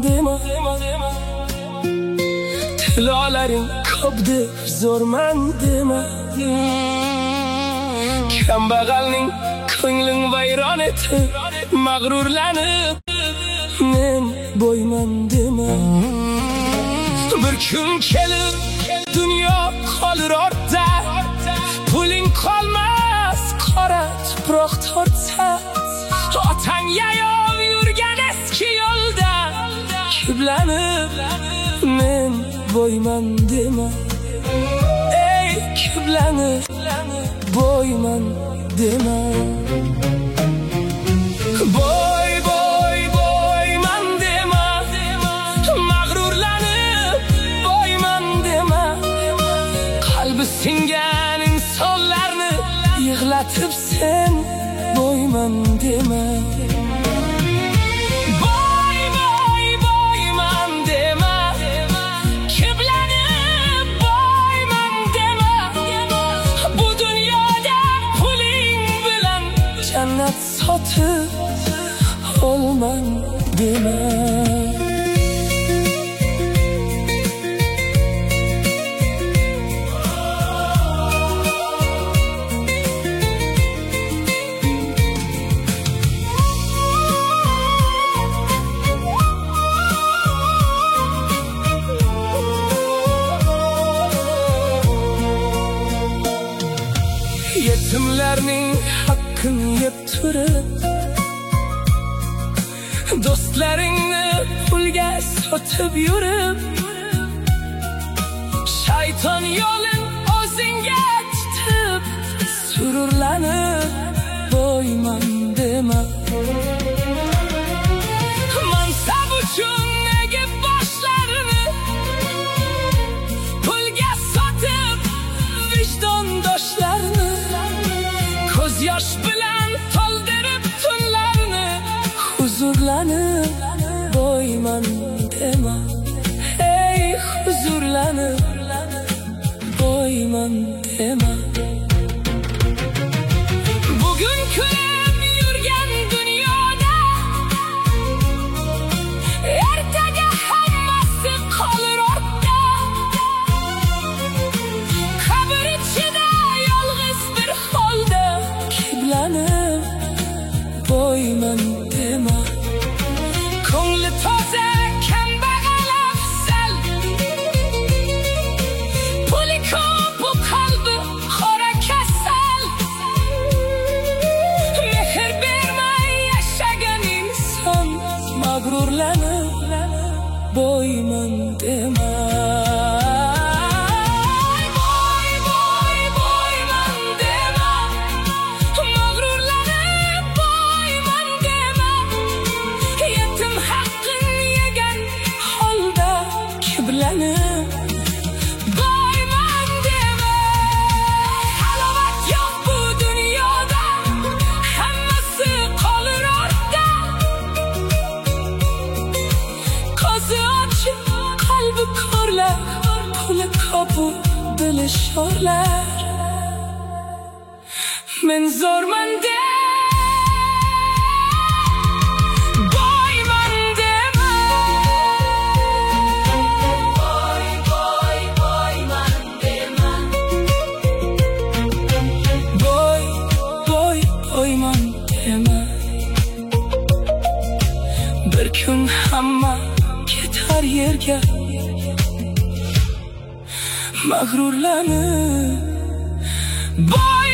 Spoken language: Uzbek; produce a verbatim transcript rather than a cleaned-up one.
dema. Tilolaring ko'p deb zo'rman dema. Kambag'alning ko'ngling vayron etib, mag'rurlanib men bo'yman dema. Bir kun kelib dunyo qolar ortda, puling qolmas qora tuproq tortsa, otang yayov yurgan eski yo'lda kiblanib men bo'yman dema. Ey kiblanib bo'yman dema. Boy boy bo'yman dema, mag'rurlanib bo'yman dema. Qalbi singan insonlarni yig'latib sen bo'yman dema. Boy boy bo'yman dema, kiblanib bo'yman dema. Bu dunyoda puling bilan jannat sotib olman dema. Yetimlarning haqqini yeb turib, do'stlaringni pulga sotib yurib, shayton yo'lin o'zingga tutib, sururlanib bo'yman dema. Mansab uchun nega boshlarini pulga sotib, vijdondoshlarni ko'z yosh bilan to'ldirib tunlarni huzurlanib bo'yman dema. Ey huzurlanib bo'yman dema. Bugun kulib yurgan dunyoda ertaga hammasi qolar ortda. Qabr ichida yolg'iz bir holda kiblanib bo'yman dema. Ko'ngli toza kambag'al afzal, puli ko'p u qalbi qora kasal. Mehr bermay yashagan inson mag'rurlanib bo'yman dema. Boy boy bo'yman dema, mag'rurlanib bo'yman dema. Yetim haqqin yegan holda kiblanib bo'yman dema. Halovat yo'q bu dunyoda, hammasi qolar ortda. Ko'zi ochiq qalbi ko'rlar, puli ko'p u dili sho'rlar. Men zo'rman dema. Bo'yman dema. Boy boy bo'yman dema. Boy boy bo'yman dema. Bir kun hamma ketar yerga, mag'rurlanib bo'y